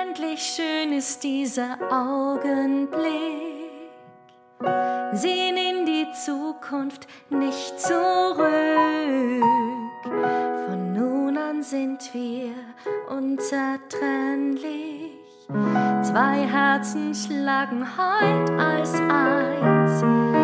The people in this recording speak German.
Unendlich schön ist dieser Augenblick. Sehen in die Zukunft nicht zurück. Von nun an sind wir unzertrennlich. Zwei Herzen schlagen heut als eins.